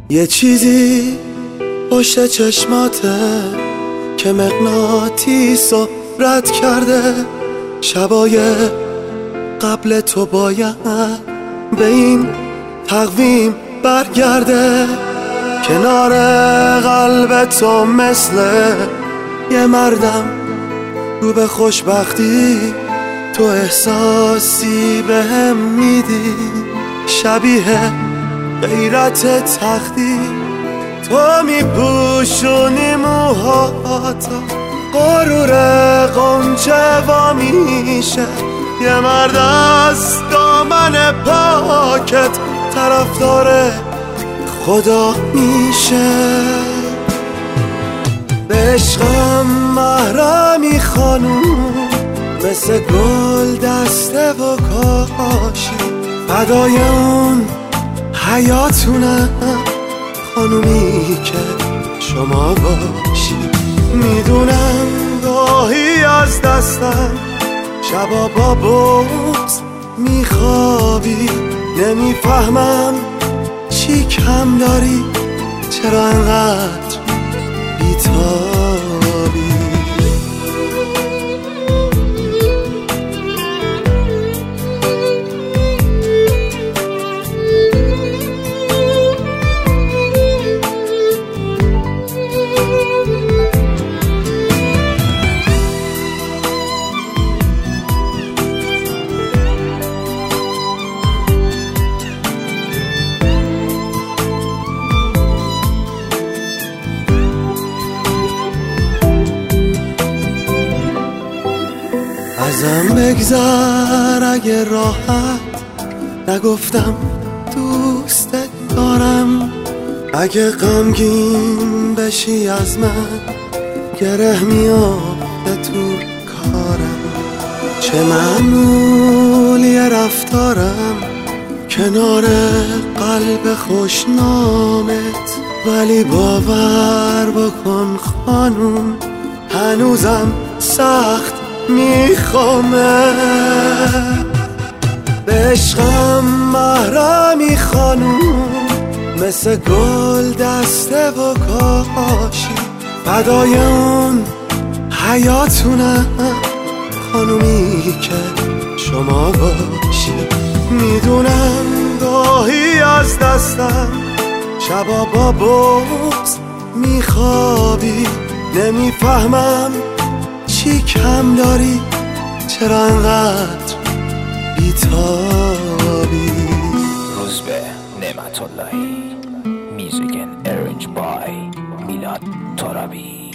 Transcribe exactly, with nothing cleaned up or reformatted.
یه چیزی پشت چشماته که مغناطیسو رد کرده. شبای قبل تو باید به این تقویم برگرده. کنار قلب تو مثل یه مردم رو به خوشبختی، تو احساسی به هم میدی شبیه غیرت تختی. تو میپوشونی موهاتا، غرور قنچه وا میشه. یه مرد از دامن پاکت طرفدار خدا میشه. به عشقم محرمی خانوم، مثل گل دسته و کاشی. فدای اون حیاتونم خانومی که شما باشی. میدونم گاهی از دستم شبا با بغض میخوابی. نمیفهمم چی کم داری، چرا انقدر بیتابی. ازم بگذر اگه راحت نگفتم دوستت دارم. اگه غمگین بشی از من گره میافته تو کارم. چه معمولی رفتارم کنار قلب خوشنامت، ولی باور بکن خانوم هنوزم سخت میخوامه. به عشقم محرمی خانوم، مثل گل دسته و کاشی. فدای اون حیاتونم خانومی که شما باشی. میدونم گاهی از دستم شبا با بغض میخوابی. نمیفهمم چی کم داری، چرا انقدر بیتابی. روزبه نعمت اللهی. میوزیک ارنج بای میلاد ترابی.